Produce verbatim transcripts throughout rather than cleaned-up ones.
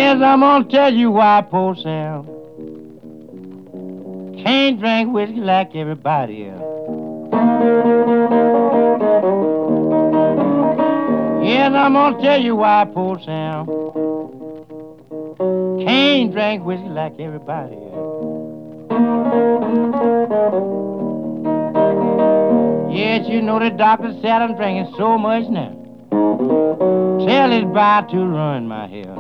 Yes, I'm gonna tell you why, poor Sam can't drink whiskey like everybody else. Yes, I'm gonna tell you why, poor Sam can't drink whiskey like everybody else. Yes, you know the doctor said I'm drinking so much now. Tell it's about to ruin my health.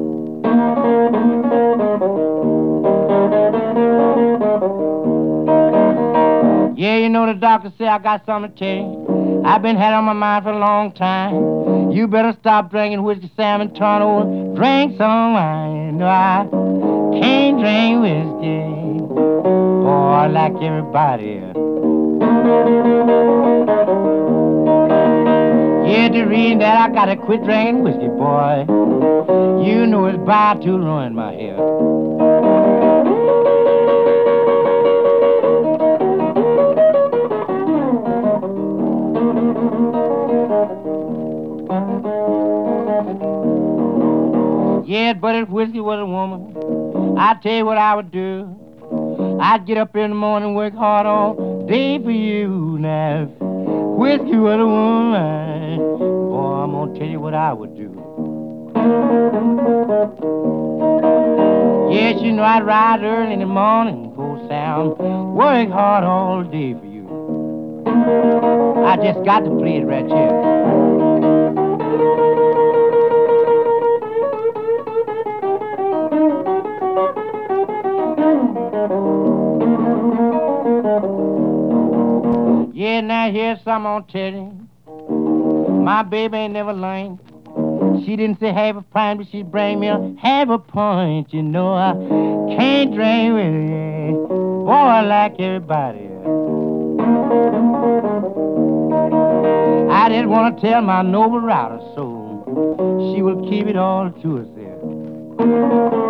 Yeah, you know the doctor said I got something to tell you. I've been had on my mind for a long time. You better stop drinking whiskey, Sam, and turn over, drink some wine. No, I can't drink whiskey, boy, like everybody else. Yeah, the reason that I gotta quit drinking whiskey, boy, you know it's about to ruin my health. Yeah, but if whiskey was a woman, I'd tell you what I would do. I'd get up in the morning, work hard all day for you. Now, if whiskey was a woman, boy, I'm gonna tell you what I would do. Yes, you know I'd ride early in the morning, go sound, work hard all day for you. I just got to play it right here. Yeah, now here's something I'm gonna tell you. My baby ain't never learned. She didn't say half a pint, but she'd bring me a half a pint. You know I can't drink with you, boy, like everybody else. I just want to tell my noble router so she will keep it all to herself.